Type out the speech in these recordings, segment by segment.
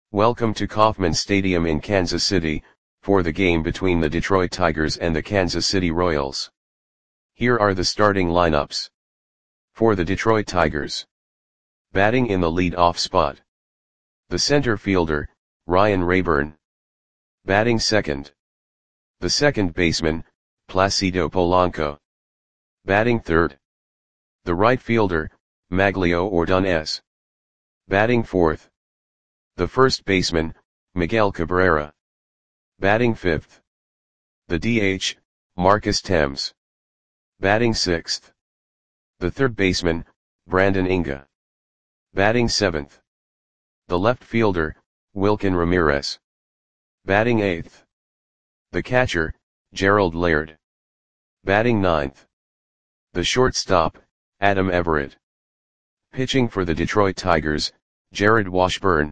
Welcome to Kauffman Stadium in Kansas City, for the game between the Detroit Tigers and the Kansas City Royals. Here are the starting lineups. For the Detroit Tigers. Batting in the lead-off spot. The center fielder, Ryan Raburn. Batting second. The second baseman, Placido Polanco. Batting third. The right fielder, Magglio Ordonez. Batting fourth. The first baseman, Miguel Cabrera. Batting fifth. The DH, Marcus Thames. Batting sixth. The third baseman, Brandon Inga. Batting seventh. The left fielder, Wilkin Ramirez. Batting eighth. The catcher, Gerald Laird. Batting ninth. The shortstop, Adam Everett. Pitching for the Detroit Tigers, Jared Washburn.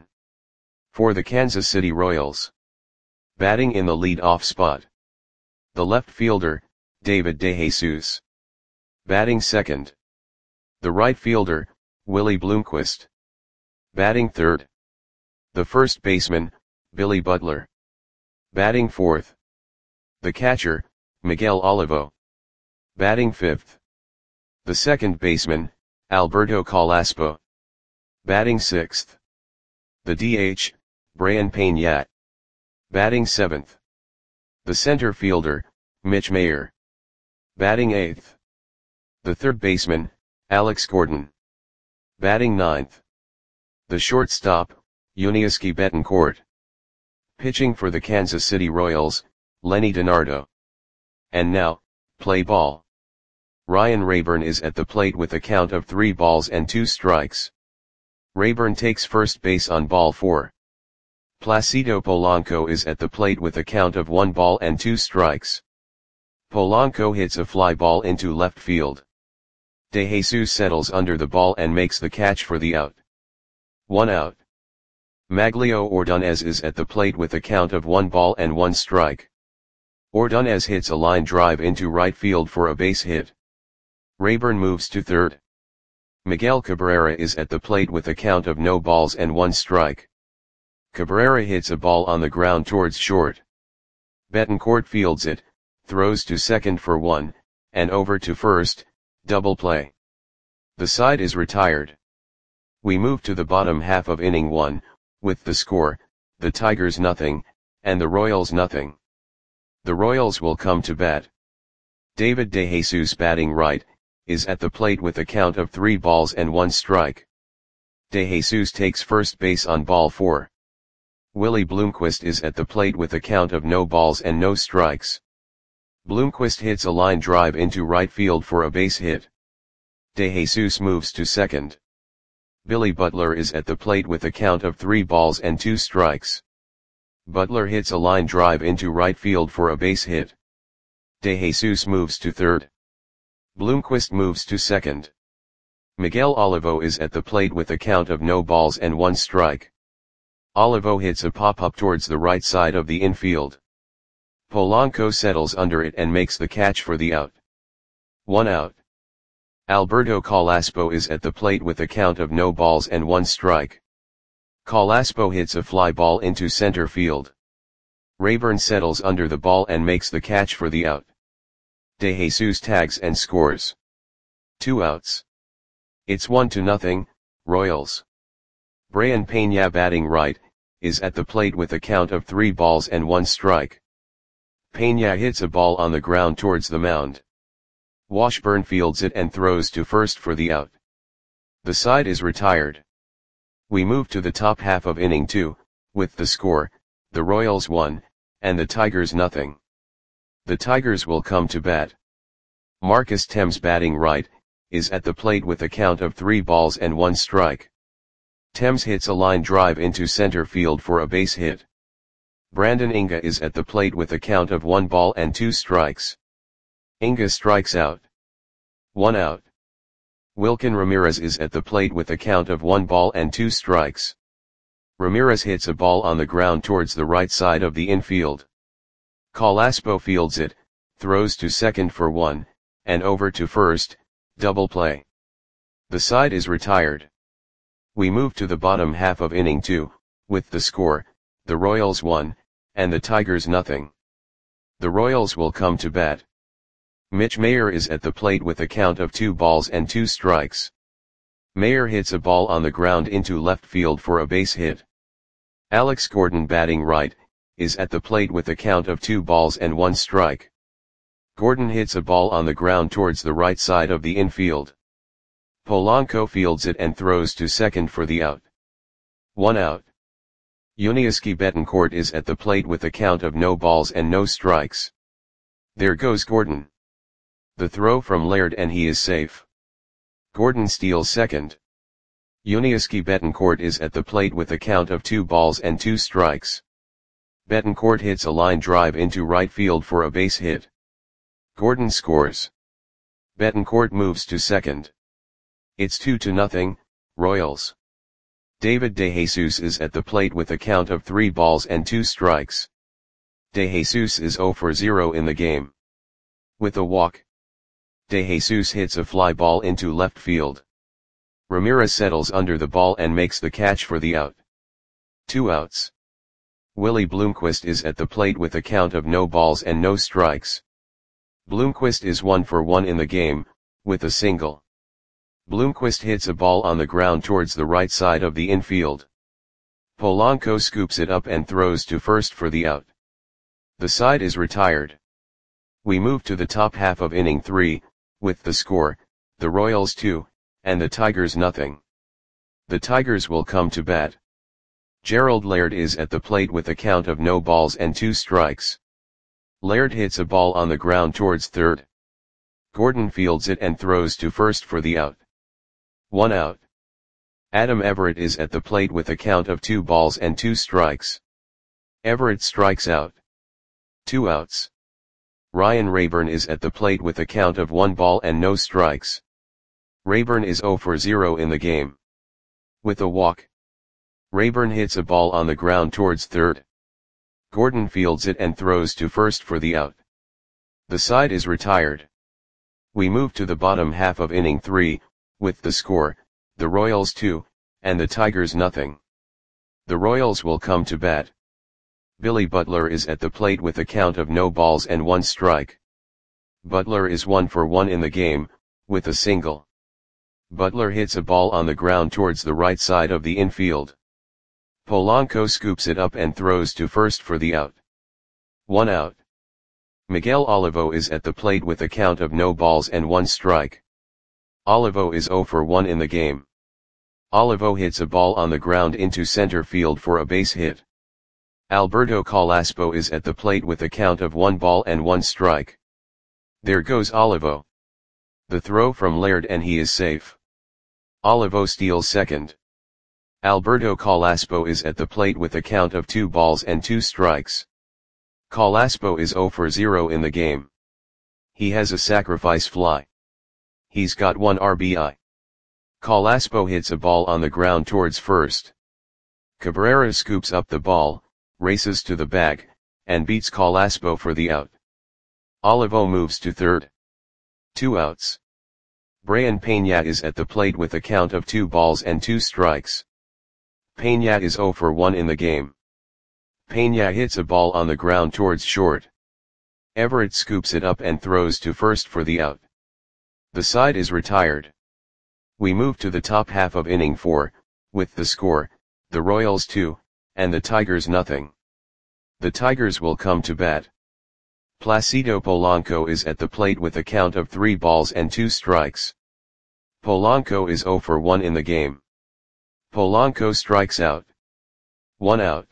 For the Kansas City Royals. Batting in the lead-off spot. The left fielder, David DeJesus. Batting second. The right fielder, Willie Bloomquist. Batting third. The first baseman, Billy Butler. Batting fourth. The catcher, Miguel Olivo. Batting fifth. The second baseman, Alberto Calaspo. Batting sixth. The DH, Brayan Peña. Batting seventh. The center fielder, Mitch Mayer. Batting eighth. The third baseman, Alex Gordon. Batting ninth. The shortstop, Yuniesky Betancourt. Pitching for the Kansas City Royals, Lenny DiNardo. And now, play ball. Ryan Raburn is at the plate with a count of 3 balls and 2 strikes. Raburn takes first base on ball 4. Placido Polanco is at the plate with a count of 1 ball and 2 strikes. Polanco hits a fly ball into left field. DeJesus settles under the ball and makes the catch for the out. 1 out. Magglio Ordonez is at the plate with a count of 1 ball and 1 strike. Ordonez hits a line drive into right field for a base hit. Raburn moves to third. Miguel Cabrera is at the plate with a count of no balls and 1 strike. Cabrera hits a ball on the ground towards short. Betancourt fields it, throws to second for 1, and over to first, double play. The side is retired. We move to the bottom half of inning 1, with the score, the Tigers nothing, and the Royals nothing. The Royals will come to bat. David DeJesus batting right, is at the plate with a count of 3 balls and 1 strike. DeJesus takes first base on ball 4. Willie Bloomquist is at the plate with a count of no balls and no strikes. Bloomquist hits a line drive into right field for a base hit. DeJesus moves to second. Billy Butler is at the plate with a count of 3 balls and 2 strikes. Butler hits a line drive into right field for a base hit. DeJesus moves to third. Bloomquist moves to second. Miguel Olivo is at the plate with a count of no balls and 1 strike. Olivo hits a pop-up towards the right side of the infield. Polanco settles under it and makes the catch for the out. 1 out. Alberto Calaspo is at the plate with a count of no balls and 1 strike. Calaspo hits a fly ball into center field. Raburn settles under the ball and makes the catch for the out. DeJesus tags and scores. 2 outs. It's 1-0, Royals. Brayan Peña batting right, is at the plate with a count of 3 balls and 1 strike. Peña hits a ball on the ground towards the mound. Washburn fields it and throws to first for the out. The side is retired. We move to the top half of inning 2, with the score, the Royals 1, and the Tigers nothing. The Tigers will come to bat. Marcus Thames batting right, is at the plate with a count of 3 balls and 1 strike. Thames hits a line drive into center field for a base hit. Brandon Inga is at the plate with a count of 1 ball and 2 strikes. Inga strikes out. 1 out. Wilkin Ramirez is at the plate with a count of 1 ball and 2 strikes. Ramirez hits a ball on the ground towards the right side of the infield. Calaspo fields it, throws to second for 1, and over to first, double play. The side is retired. We move to the bottom half of inning 2, with the score, the Royals 1, and the Tigers nothing. The Royals will come to bat. Mitch Mayer is at the plate with a count of 2 balls and 2 strikes. Mayer hits a ball on the ground into left field for a base hit. Alex Gordon, batting right, is at the plate with a count of 2 balls and 1 strike. Gordon hits a ball on the ground towards the right side of the infield. Polanco fields it and throws to second for the out. 1 out. Yuniesky Betancourt is at the plate with a count of no balls and no strikes. There goes Gordon. The throw from Laird and he is safe. Gordon steals second. Yuniesky Betancourt is at the plate with a count of 2 balls and 2 strikes. Betancourt hits a line drive into right field for a base hit. Gordon scores. Betancourt moves to second. It's 2-0, Royals. David DeJesus is at the plate with a count of 3 balls and 2 strikes. DeJesus is 0 for 0 in the game. With a walk, DeJesus hits a fly ball into left field. Ramirez settles under the ball and makes the catch for the out. 2 outs. Willie Bloomquist is at the plate with a count of no balls and no strikes. Bloomquist is 1 for 1 in the game, with a single. Bloomquist hits a ball on the ground towards the right side of the infield. Polanco scoops it up and throws to first for the out. The side is retired. We move to the top half of inning 3, with the score, the Royals 2, and the Tigers nothing. The Tigers will come to bat. Gerald Laird is at the plate with a count of no balls and 2 strikes. Laird hits a ball on the ground towards third. Gordon fields it and throws to first for the out. 1 out. Adam Everett is at the plate with a count of 2 balls and 2 strikes. Everett strikes out. 2 outs. Ryan Rayburn is at the plate with a count of 1 ball and no strikes. Rayburn is 0 for 0 in the game. With a walk, Rayburn hits a ball on the ground towards third. Gordon fields it and throws to first for the out. The side is retired. We move to the bottom half of inning 3, with the score, the Royals 2, and the Tigers nothing. The Royals will come to bat. Billy Butler is at the plate with a count of no balls and 1 strike. Butler is 1 for 1 in the game, with a single. Butler hits a ball on the ground towards the right side of the infield. Polanco scoops it up and throws to first for the out. 1 out. Miguel Olivo is at the plate with a count of no balls and 1 strike. Olivo is 0 for 1 in the game. Olivo hits a ball on the ground into center field for a base hit. Alberto Calaspo is at the plate with a count of 1 ball and 1 strike. There goes Olivo. The throw from Laird and he is safe. Olivo steals second. Alberto Calaspo is at the plate with a count of 2 balls and 2 strikes. Calaspo is 0 for 0 in the game. He has a sacrifice fly. He's got 1 RBI. Calaspo hits a ball on the ground towards first. Cabrera scoops up the ball, races to the bag, and beats Calaspo for the out. Olivo moves to third. 2 outs. Brian Peña is at the plate with a count of 2 balls and 2 strikes. Peña is 0 for 1 in the game. Peña hits a ball on the ground towards short. Everett scoops it up and throws to first for the out. The side is retired. We move to the top half of inning 4, with the score, the Royals 2, and the Tigers nothing. The Tigers will come to bat. Placido Polanco is at the plate with a count of 3 balls and 2 strikes. Polanco is 0 for 1 in the game. Polanco strikes out. 1 out.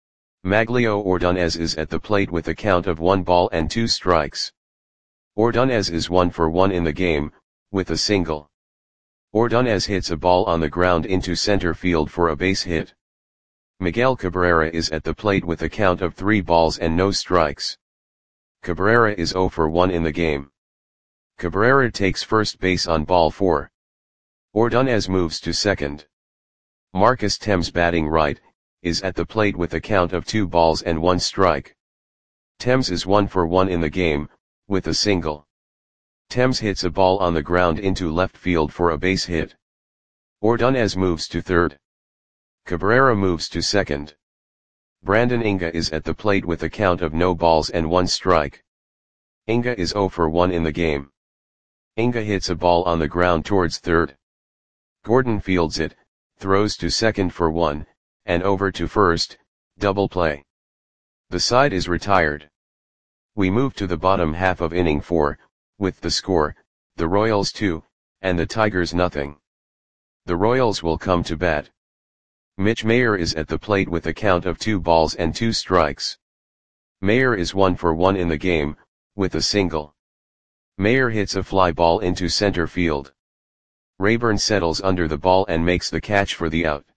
Maglio Ordonez is at the plate with a count of 1 ball and 2 strikes. Ordonez is 1 for 1 in the game, with a single. Ordonez hits a ball on the ground into center field for a base hit. Miguel Cabrera is at the plate with a count of 3 balls and no strikes. Cabrera is 0 for 1 in the game. Cabrera takes first base on ball 4. Ordonez moves to second. Marcus Thames, batting right, is at the plate with a count of 2 balls and 1 strike. Thames is 1 for 1 in the game, with a single. Thames hits a ball on the ground into left field for a base hit. Ordonez moves to third. Cabrera moves to second. Brandon Inga is at the plate with a count of no balls and 1 strike. Inga is 0 for 1 in the game. Inga hits a ball on the ground towards third. Gordon fields it, throws to second for 1, and over to first, double play. The side is retired. We move to the bottom half of inning 4, with the score, the Royals 2, and the Tigers nothing. The Royals will come to bat. Mitch Mayer is at the plate with a count of 2 balls and 2 strikes. Mayer is 1 for 1 in the game, with a single. Mayer hits a fly ball into center field. Rayburn settles under the ball and makes the catch for the out.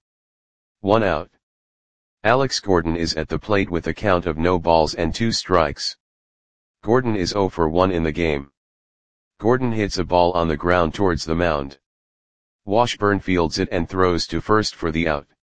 1 out. Alex Gordon is at the plate with a count of no balls and 2 strikes. Gordon is 0 for 1 in the game. Gordon hits a ball on the ground towards the mound. Washburn fields it and throws to first for the out.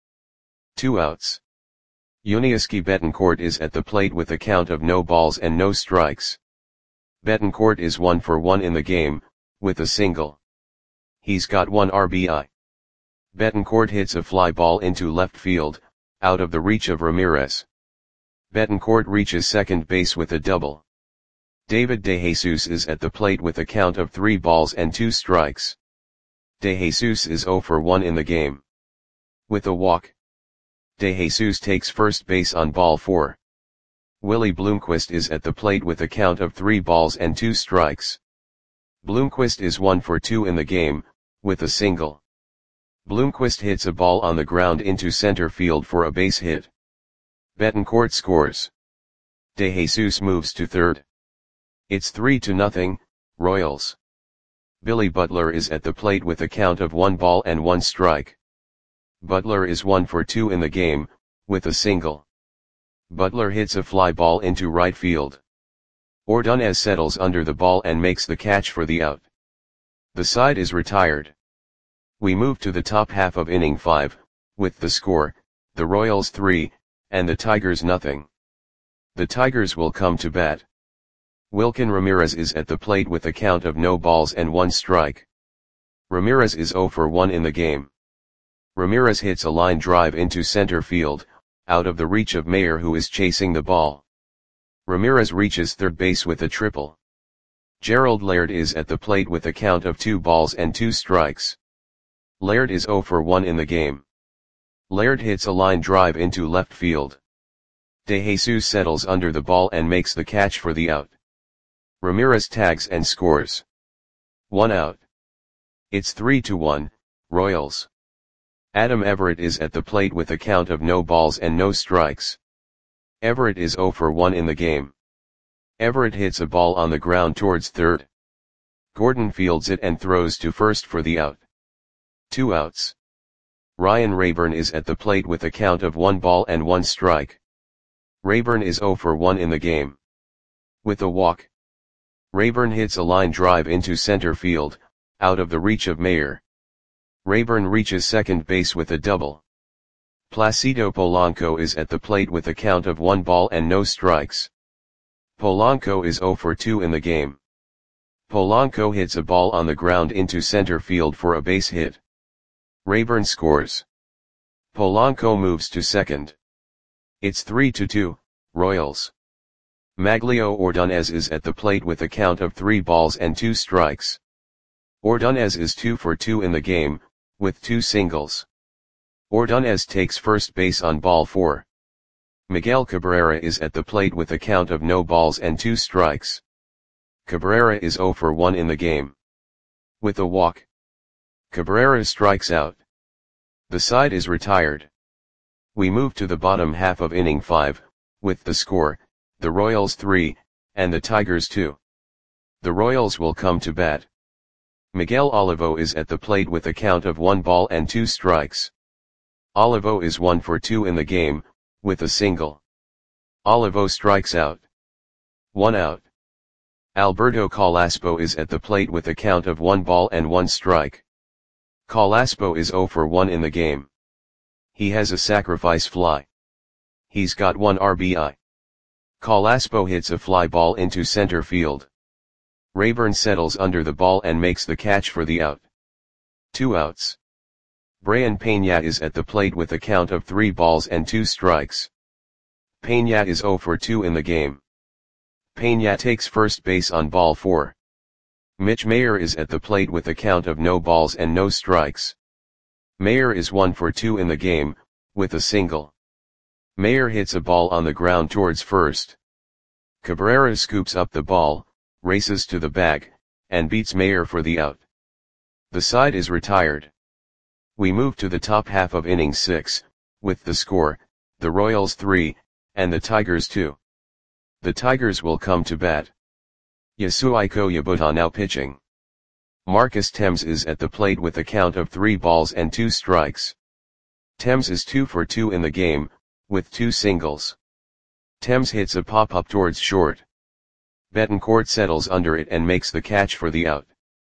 2 outs. Yuniesky Betancourt is at the plate with a count of no balls and no strikes. Betancourt is 1 for 1 in the game, with a single. He's got 1 RBI. Betancourt hits a fly ball into left field, out of the reach of Ramirez. Betancourt reaches second base with a double. David DeJesus is at the plate with a count of 3 balls and 2 strikes. DeJesus is 0 for 1 in the game. With a walk. DeJesus takes first base on ball 4. Willie Bloomquist is at the plate with a count of 3 balls and 2 strikes. Bloomquist is 1 for 2 in the game, with a single. Bloomquist hits a ball on the ground into center field for a base hit. Betancourt scores. DeJesus moves to third. It's 3-0, Royals. Billy Butler is at the plate with a count of 1 ball and 1 strike. Butler is 1 for 2 in the game, with a single. Butler hits a fly ball into right field. Ordonez settles under the ball and makes the catch for the out. The side is retired. We move to the top half of inning 5, with the score, the Royals 3, and the Tigers nothing. The Tigers will come to bat. Wilkin Ramirez is at the plate with a count of no balls and 1 strike. Ramirez is 0 for 1 in the game. Ramirez hits a line drive into center field, out of the reach of Mayer who is chasing the ball. Ramirez reaches third base with a triple. Gerald Laird is at the plate with a count of 2 balls and 2 strikes. Laird is 0 for 1 in the game. Laird hits a line drive into left field. DeJesus settles under the ball and makes the catch for the out. Ramirez tags and scores. 1 out. It's 3-1, Royals. Adam Everett is at the plate with a count of no balls and no strikes. Everett is 0 for 1 in the game. Everett hits a ball on the ground towards third. Gordon fields it and throws to first for the out. 2 outs. Ryan Rayburn is at the plate with a count of 1 ball and 1 strike. Rayburn is 0 for 1 in the game. With a walk. Rayburn hits a line drive into center field, out of the reach of Mayer. Rayburn reaches second base with a double. Placido Polanco is at the plate with a count of 1 ball and no strikes. Polanco is 0 for 2 in the game. Polanco hits a ball on the ground into center field for a base hit. Rayburn scores. Polanco moves to second. It's 3-2, Royals. Maglio Ordonez is at the plate with a count of 3 balls and 2 strikes. Ordonez is 2 for 2 in the game, with 2 singles. Ordonez takes first base on ball 4. Miguel Cabrera is at the plate with a count of no balls and 2 strikes. Cabrera is 0 for 1 in the game. With a walk. Cabrera strikes out. The side is retired. We move to the bottom half of inning 5, with the score, the Royals 3, and the Tigers 2. The Royals will come to bat. Miguel Olivo is at the plate with a count of 1 ball and 2 strikes. Olivo is 1 for 2 in the game, with a single. Olivo strikes out. 1 out. Alberto Calaspo is at the plate with a count of 1 ball and 1 strike. Calaspo is 0 for 1 in the game. He has a sacrifice fly. He's got 1 RBI. Calaspo hits a fly ball into center field. Rayburn settles under the ball and makes the catch for the out. 2 outs. Brian Peña is at the plate with a count of 3 balls and 2 strikes. Peña is 0 for 2 in the game. Peña takes first base on ball 4. Mitch Mayer is at the plate with a count of no balls and no strikes. Mayer is 1 for 2 in the game, with a single. Mayer hits a ball on the ground towards first. Cabrera scoops up the ball, races to the bag, and beats Mayer for the out. The side is retired. We move to the top half of inning 6, with the score, the Royals 3, and the Tigers 2. The Tigers will come to bat. Yasuhiko Yabuta now pitching. Marcus Thames is at the plate with a count of 3 balls and 2 strikes. Thames is 2 for 2 in the game, with 2 singles. Thames hits a pop-up towards short. Betancourt settles under it and makes the catch for the out.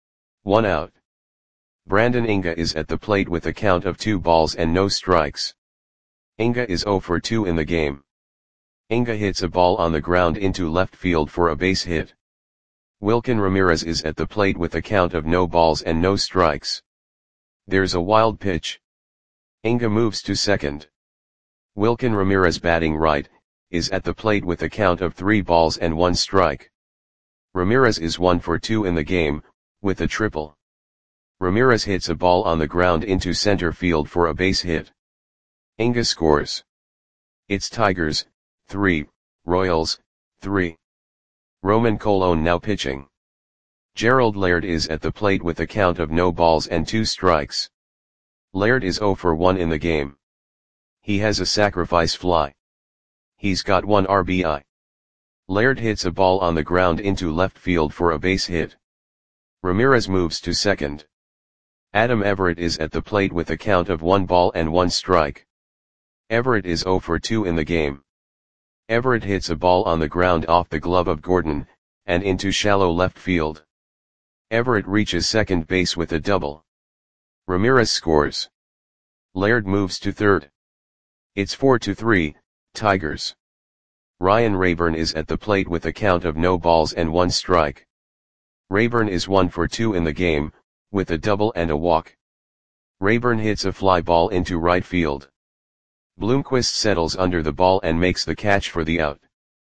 1 out. Brandon Inga is at the plate with a count of 2 balls and no strikes. Inga is 0 for 2 in the game. Inga hits a ball on the ground into left field for a base hit. Wilkin Ramirez is at the plate with a count of no balls and no strikes. There's a wild pitch. Inga moves to second. Wilkin Ramirez, batting right, is at the plate with a count of 3 balls and 1 strike. Ramirez is 1 for 2 in the game, with a triple. Ramirez hits a ball on the ground into center field for a base hit. Inga scores. It's Tigers 3, Royals 3. Roman Colon now pitching. Gerald Laird is at the plate with a count of no balls and 2 strikes. Laird is 0 for 1 in the game. He has a sacrifice fly. He's got 1 RBI. Laird hits a ball on the ground into left field for a base hit. Ramirez moves to second. Adam Everett is at the plate with a count of 1 ball and 1 strike. Everett is 0 for 2 in the game. Everett hits a ball on the ground off the glove of Gordon, and into shallow left field. Everett reaches second base with a double. Ramirez scores. Laird moves to third. It's 4-3, Tigers. Ryan Rayburn is at the plate with a count of no balls and 1 strike. Rayburn is 1 for 2 in the game, with a double and a walk. Rayburn hits a fly ball into right field. Bloomquist settles under the ball and makes the catch for the out.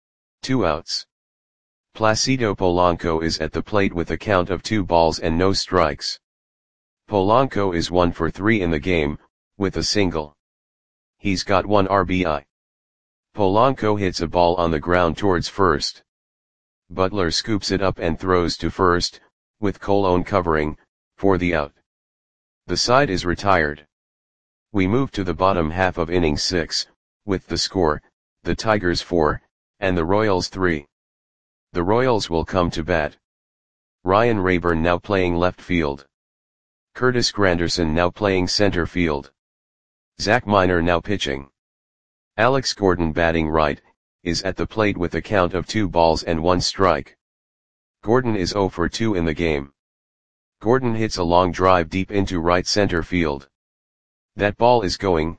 2 outs. Placido Polanco is at the plate with a count of 2 balls and no strikes. Polanco is 1 for 3 in the game, with a single. He's got 1 RBI. Polanco hits a ball on the ground towards first. Butler scoops it up and throws to first, with Colon covering, for the out. The side is retired. We move to the bottom half of inning 6, with the score, the Tigers 4, and the Royals 3. The Royals will come to bat. Ryan Rayburn now playing left field. Curtis Granderson now playing center field. Zach Miner now pitching. Alex Gordon, batting right, is at the plate with a count of 2 balls and 1 strike. Gordon is 0 for 2 in the game. Gordon hits a long drive deep into right center field. That ball is gone.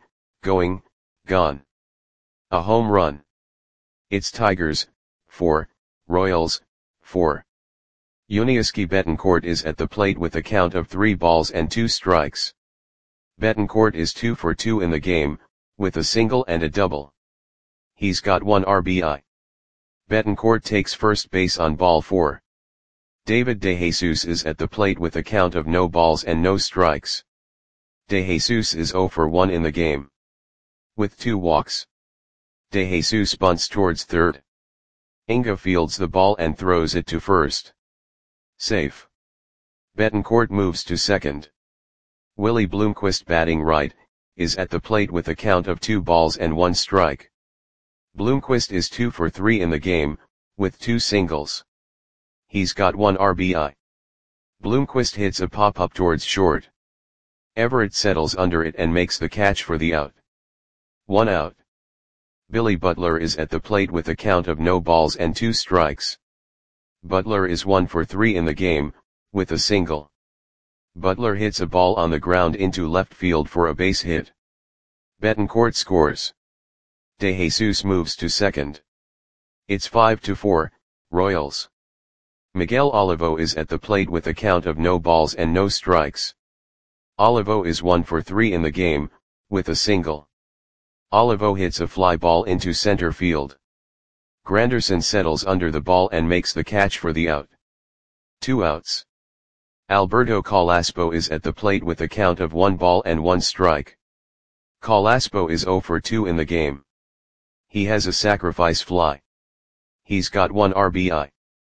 A home run. It's Tigers 4, Royals 4. Yuniesky Betancourt is at the plate with a count of 3 balls and 2 strikes. Betancourt is 2 for 2 in the game, with a single and a double. He's got 1 RBI. Betancourt takes first base on ball 4. David DeJesus is at the plate with a count of no balls and no strikes. DeJesus is 0 for 1 in the game. With 2 walks. DeJesus bunts towards third. Inga fields the ball and throws it to first. Safe. Betancourt moves to second. Willie Bloomquist, batting right, is at the plate with a count of 2 balls and 1 strike. Bloomquist is 2 for 3 in the game, with 2 singles. He's got 1 RBI. Bloomquist hits a pop-up towards short. Everett settles under it and makes the catch for the out. 1 out. Billy Butler is at the plate with a count of no balls and 2 strikes. Butler is 1 for 3 in the game, with a single. Butler hits a ball on the ground into left field for a base hit. Betancourt scores. DeJesus moves to second. It's 5-4, Royals. Miguel Olivo is at the plate with a count of no balls and no strikes. Olivo is 1 for 3 in the game, with a single. Olivo hits a fly ball into center field. Granderson settles under the ball and makes the catch for the out. 2 outs. Alberto Calaspo is at the plate with a count of 1 ball and 1 strike. Calaspo is 0 for 2 in the game. He has a sacrifice fly. He's got 1 RBI.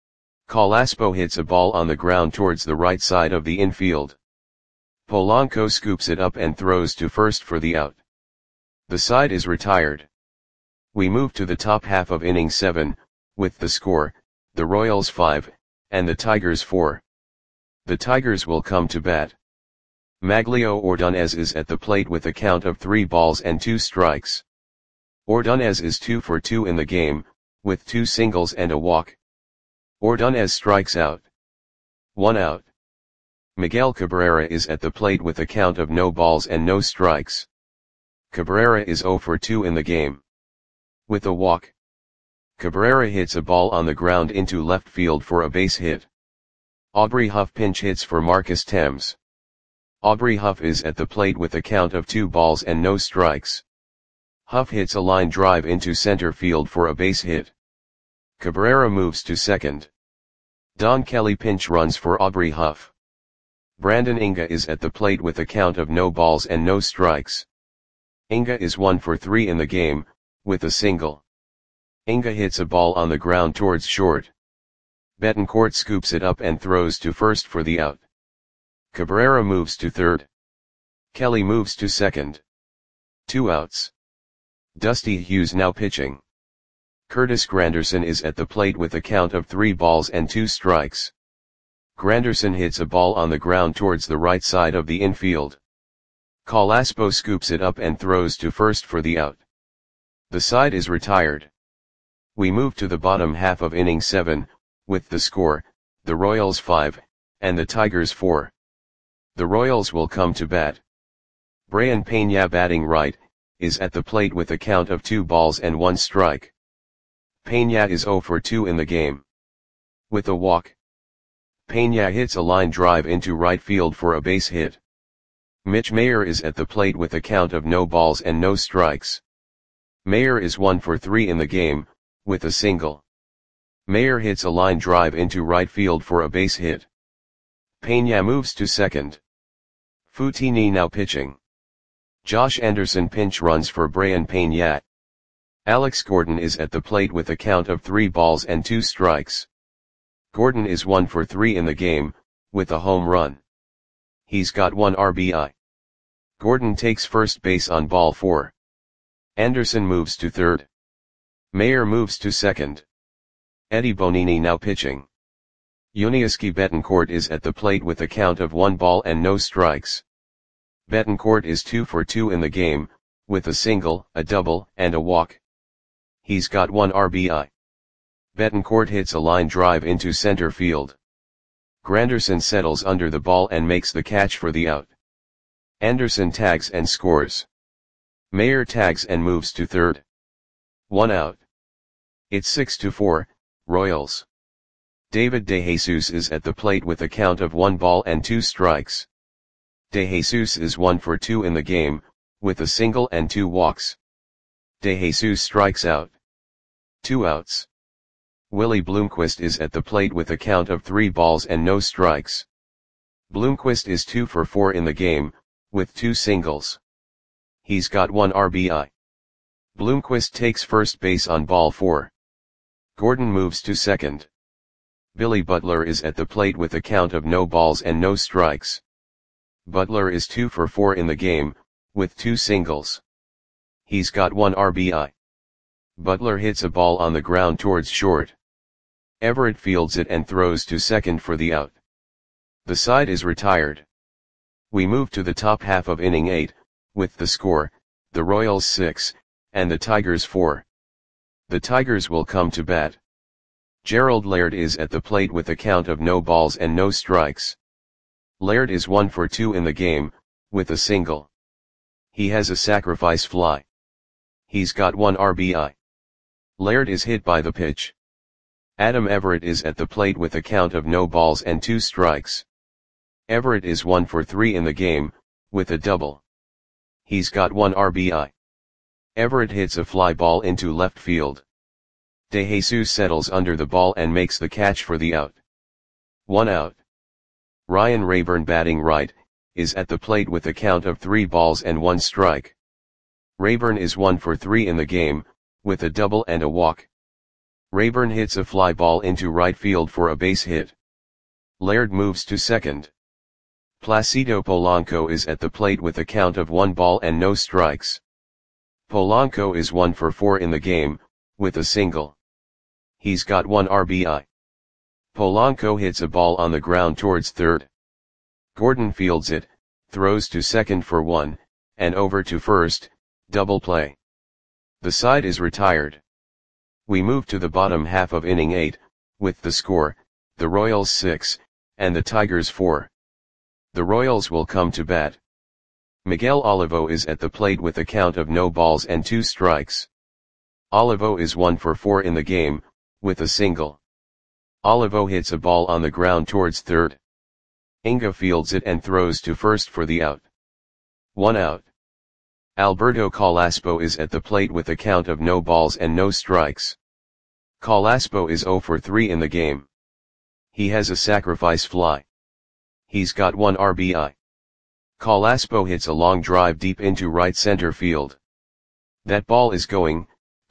Calaspo hits a ball on the ground towards the right side of the infield. Polanco scoops it up and throws to first for the out. The side is retired. We move to the top half of inning 7, with the score, the Royals 5, and the Tigers 4. The Tigers will come to bat. Maglio Ordonez is at the plate with a count of 3 balls and 2 strikes. Ordonez is 2 for 2 in the game, with 2 singles and a walk. Ordonez strikes out. 1 out. Miguel Cabrera is at the plate with a count of no balls and no strikes. Cabrera is 0 for 2 in the game. With a walk. Cabrera hits a ball on the ground into left field for a base hit. Aubrey Huff pinch hits for Marcus Thames. Aubrey Huff is at the plate with a count of 2 balls and no strikes. Huff hits a line drive into center field for a base hit. Cabrera moves to second. Don Kelly pinch runs for Aubrey Huff. Brandon Inga is at the plate with a count of no balls and no strikes. Inga is 1 for 3 in the game, with a single. Inga hits a ball on the ground towards short. Betancourt scoops it up and throws to first for the out. Cabrera moves to third. Kelly moves to second. 2 outs. Dusty Hughes now pitching. Curtis Granderson is at the plate with a count of 3 balls and 2 strikes. Granderson hits a ball on the ground towards the right side of the infield. Calaspo scoops it up and throws to first for the out. The side is retired. We move to the bottom half of inning 7, with the score, the Royals 5, and the Tigers 4. The Royals will come to bat. Brayan Peña batting right, is at the plate with a count of 2 balls and 1 strike. Peña is 0 for 2 in the game. With a walk. Peña hits a line drive into right field for a base hit. Mitch Mayer is at the plate with a count of no balls and no strikes. Mayer is 1 for 3 in the game, with a single. Mayer hits a line drive into right field for a base hit. Peña moves to second. Futini now pitching. Josh Anderson pinch runs for Brayan Peña. Alex Gordon is at the plate with a count of 3 balls and 2 strikes. Gordon is 1 for 3 in the game, with a home run. He's got 1 RBI. Gordon takes first base on ball 4. Anderson moves to third. Mayer moves to second. Eddie Bonini now pitching. Yuniesky Betancourt is at the plate with a count of 1 ball and no strikes. Betancourt is 2 for 2 in the game, with a single, a double, and a walk. He's got 1 RBI. Betancourt hits a line drive into center field. Granderson settles under the ball and makes the catch for the out. Anderson tags and scores. Mayer tags and moves to third. 1 out. It's 6-4, Royals. David DeJesus is at the plate with a count of 1 ball and 2 strikes. DeJesus is 1 for 2 in the game, with a single and 2 walks. DeJesus strikes out. 2 outs. Willie Bloomquist is at the plate with a count of 3 balls and no strikes. Bloomquist is 2 for 4 in the game, with 2 singles. He's got 1 RBI. Bloomquist takes first base on ball 4. Gordon moves to second. Billy Butler is at the plate with a count of no balls and no strikes. Butler is 2 for 4 in the game, with 2 singles. He's got 1 RBI. Butler hits a ball on the ground towards short. Everett fields it and throws to second for the out. The side is retired. We move to the top half of inning 8, with the score, the Royals 6, and the Tigers 4. The Tigers will come to bat. Gerald Laird is at the plate with a count of no balls and no strikes. Laird is 1 for 2 in the game, with a single. He has a sacrifice fly. He's got 1 RBI. Laird is hit by the pitch. Adam Everett is at the plate with a count of no balls and 2 strikes. Everett is 1 for 3 in the game, with a double. He's got 1 RBI. Everett hits a fly ball into left field. De Jesus settles under the ball and makes the catch for the out. 1 out. Ryan Rayburn, batting right, is at the plate with a count of 3 balls and 1 strike. Rayburn is 1 for 3 in the game, with a double and a walk. Rayburn hits a fly ball into right field for a base hit. Laird moves to second. Placido Polanco is at the plate with a count of 1 ball and no strikes. Polanco is 1 for 4 in the game, with a single. He's got 1 RBI. Polanco hits a ball on the ground towards third. Gordon fields it, throws to second for 1, and over to first, double play. The side is retired. We move to the bottom half of inning 8, with the score, the Royals 6, and the Tigers 4. The Royals will come to bat. Miguel Olivo is at the plate with a count of no balls and 2 strikes. Olivo is 1 for 4 in the game, with a single. Olivo hits a ball on the ground towards third. Inga fields it and throws to first for the out. 1 out. Alberto Calaspo is at the plate with a count of no balls and no strikes. Calaspo is 0 for 3 in the game. He has a sacrifice fly. He's got 1 RBI. Calaspo hits a long drive deep into right center field. That ball is gone.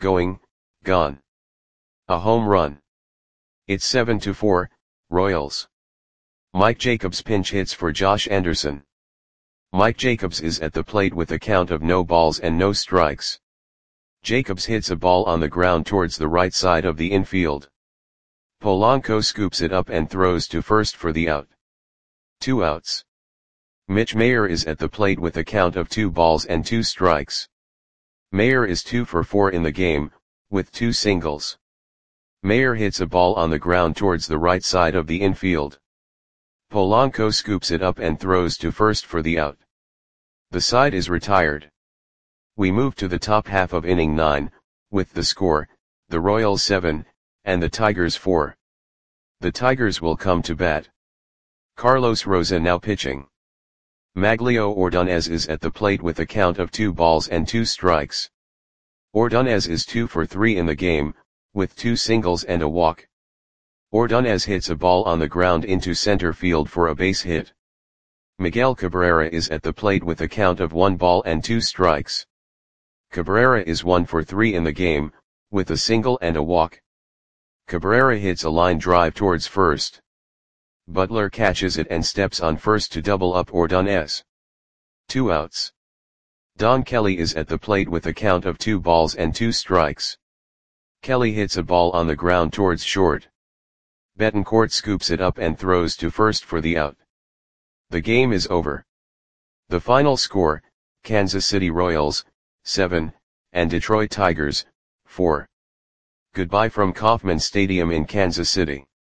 A home run. It's 7-4, Royals. Mike Jacobs pinch hits for Josh Anderson. Mike Jacobs is at the plate with a count of no balls and no strikes. Jacobs hits a ball on the ground towards the right side of the infield. Polanco scoops it up and throws to first for the out. 2 outs. Mitch Mayer is at the plate with a count of 2 balls and 2 strikes. Mayer is 2 for 4 in the game, with 2 singles. Mayer hits a ball on the ground towards the right side of the infield. Polanco scoops it up and throws to first for the out. The side is retired. We move to the top half of inning 9, with the score, the Royals 7, and the Tigers 4. The Tigers will come to bat. Carlos Rosa now pitching. Maglio Ordonez is at the plate with a count of 2 balls and 2 strikes. Ordonez is 2 for 3 in the game, with 2 singles and a walk. Ordonez hits a ball on the ground into center field for a base hit. Miguel Cabrera is at the plate with a count of 1 ball and 2 strikes. Cabrera is 1 for 3 in the game, with a single and a walk. Cabrera hits a line drive towards first. Butler catches it and steps on first to double up Ordonez. 2 outs. Don Kelly is at the plate with a count of 2 balls and 2 strikes. Kelly hits a ball on the ground towards short. Betancourt scoops it up and throws to first for the out. The game is over. The final score, Kansas City Royals, 7, and Detroit Tigers, 4. Goodbye from Kauffman Stadium in Kansas City.